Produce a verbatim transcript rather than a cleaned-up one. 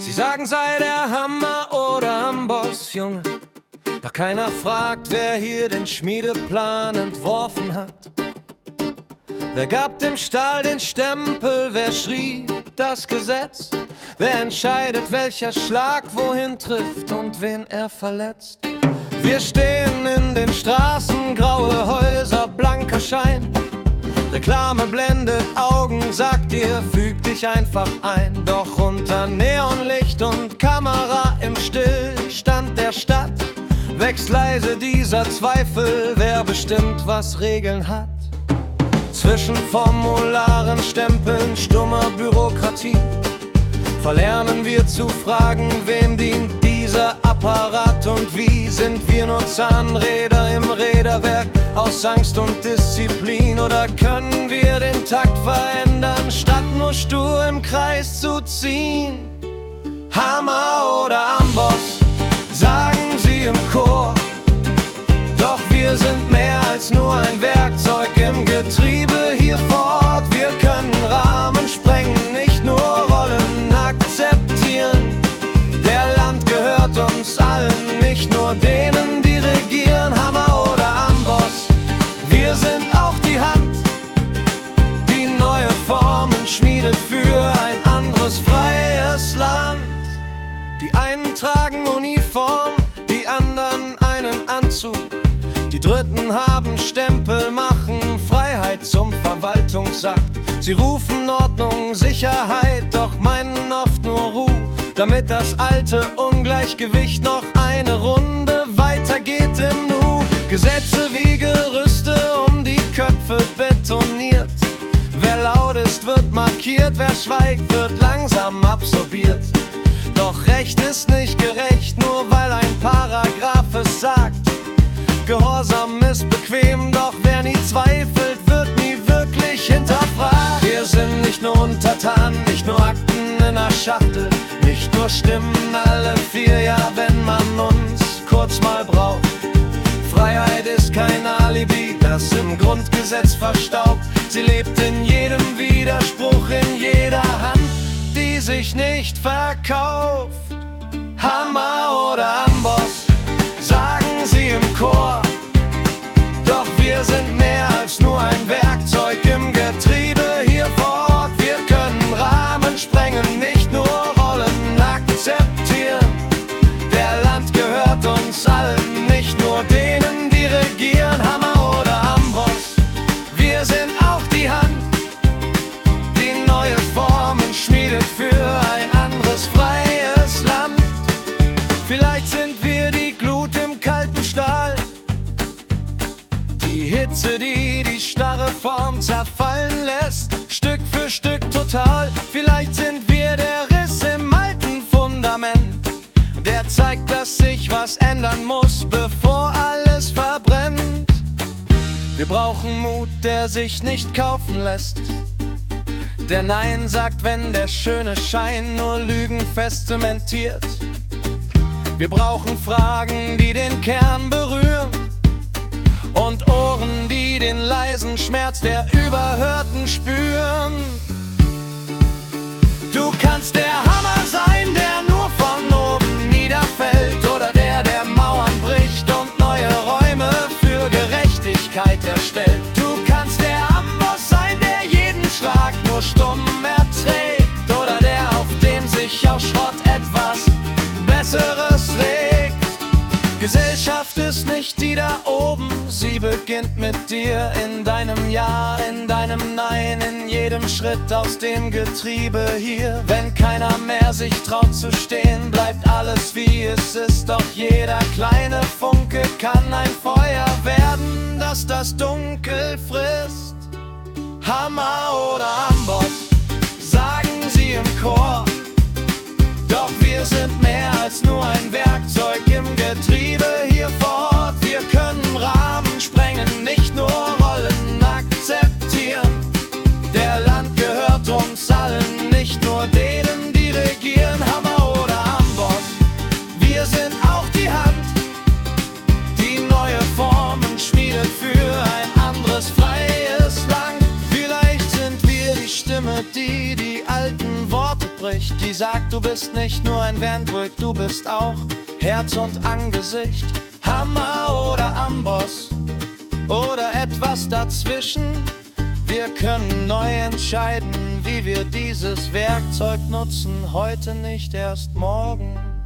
Sie sagen, sei der Hammer oder Amboss, Junge. Doch keiner fragt, wer hier den Schmiedeplan entworfen hat. Wer gab dem Stahl den Stempel, wer schrieb das Gesetz? Wer entscheidet, welcher Schlag wohin trifft und wen er verletzt? Wir stehen in den Straßen, graue Häuser, blanker Schein. Reklame blendet Augen, sagt dir, füg dich einfach ein. Doch unter Neonlicht und Kamera im Stillstand der Stadt wächst leise dieser Zweifel, wer bestimmt, was Regeln hat. Zwischen Formularen, Stempeln, stummer Bürokratie verlernen wir zu fragen, wem dient dieser Apparat und wie sind wir nur Zahnräder im Räderwerk aus Angst und Disziplin? Oder können wir den Takt verändern, statt nur stur im Kreis zu ziehen? Hammer oder Amboss, sagen sie im Chor. Doch wir sind mehr als nur ein Werkzeug im Getriebe hier vor Ort. Wir können Rahmen sprengen, nicht nur Rollen akzeptieren. Der Land gehört uns allen, nicht nur denen, die regieren. Hammer oder Amboss, wir sind auch die Hand, die neue Formen schmiedet für ein anderes freies Land. Die einen tragen Uniform, die anderen einen Anzug. Die Dritten haben Stempel, machen Freiheit zum Verwaltungsakt. Sie rufen Ordnung, Sicherheit, doch meinen oft nur Ruhe, damit das alte Ungleichgewicht noch eine Runde weitergeht im Nu. Gesetze wie Gerüste um die Köpfe betoniert. Wer laut ist, wird markiert, wer schweigt, wird langsam absorbiert. Doch Recht ist nicht gerecht, nur weil ein Paragraph es sagt. Gehorsam ist bequem, doch wer nie zweifelt, wird nie wirklich hinterfragt. Wir sind nicht nur Untertanen, nicht nur Akten in der Schachtel, nicht nur Stimmen alle vier, ja wenn man uns kurz mal braucht. Freiheit ist kein Alibi, das im Grundgesetz verstaubt. Sie lebt in jedem Widerspruch, in jeder Hand, die sich nicht verkauft. Hammer oder Amboss, sagen sie im Chor. Doch wir sind mehr als nur ein Werkzeug im Getriebe hier vor Ort. Wir können Rahmen sprengen, nicht nur Rollen akzeptieren. Der Land gehört uns allen, nicht nur denen, die regieren. Hammer oder Amboss, wir sind auch die Hand, die neue Formen schmiedet für ein anderes freies Land. Vielleicht sind wir die Glut im kalten Stahl, die Hitze, die die starre Form zerfallen lässt, Stück für Stück total. Vielleicht sind wir der Riss im alten Fundament, der zeigt, dass sich was ändern muss, bevor alles verbrennt. Wir brauchen Mut, der sich nicht kaufen lässt, der Nein sagt, wenn der schöne Schein nur Lügen fest zementiert. Wir brauchen Fragen, die den Kern berühren, und Ohren, die den leisen Schmerz der Überhörten spüren. Du kannst der Hammer sein, der nur von oben niederfällt, oder der, der Mauern bricht und neue Räume für Gerechtigkeit erstellt. Du kannst der Amboss sein, der jeden Schlag nur stumm erträgt, oder der, auf dem sich aus Schrott etwas Besseres regt. Gesellschaft ist nicht die da oben, sie beginnt mit dir, in deinem Ja, in deinem Nein, in jedem Schritt aus dem Getriebe hier. Wenn keiner mehr sich traut zu stehen, bleibt alles wie es ist, doch jeder kleine Funke kann ein Feuer werden, das das Dunkel frisst. Hammer oder Amboss, sagen sie im Chor. Doch wir sind mehr als nur ein Werkzeug im Getriebe hier vor Ort. Wir können Rahmen sprengen, nicht nur Rollen akzeptieren. Der Land gehört uns allen, nicht nur denen, die regieren. Hammer oder Amboss, wir sind auch die Hand, die neue Formen schmiedet für ein anderes freies Land. Vielleicht sind wir die Stimme, die die alten Worte spricht, die sagt, du bist nicht nur ein Werkzeug, du bist auch Herz und Angesicht, Hammer oder Amboss oder etwas dazwischen. Wir können neu entscheiden, wie wir dieses Werkzeug nutzen, heute nicht erst morgen.